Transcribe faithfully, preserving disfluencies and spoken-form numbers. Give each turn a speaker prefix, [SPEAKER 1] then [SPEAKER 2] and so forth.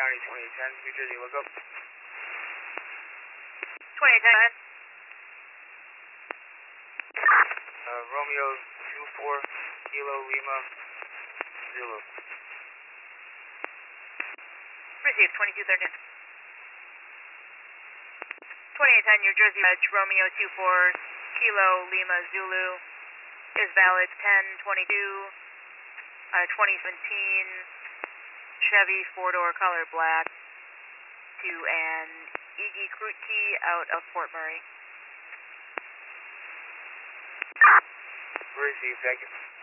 [SPEAKER 1] County twenty-eight ten, New Jersey, look up.
[SPEAKER 2] twenty-eight ten,
[SPEAKER 1] Uh, Romeo two four, Kilo Lima, Zulu.
[SPEAKER 2] received, twenty-two thirteen. twenty-eight ten, New Jersey, Reg, Romeo two four, Kilo Lima, Zulu, is valid ten twenty-two, uh, twenty seventeen, Chevy four-door color black, to an Iggy Krutke out of Fort Murray.
[SPEAKER 1] Received, thank you.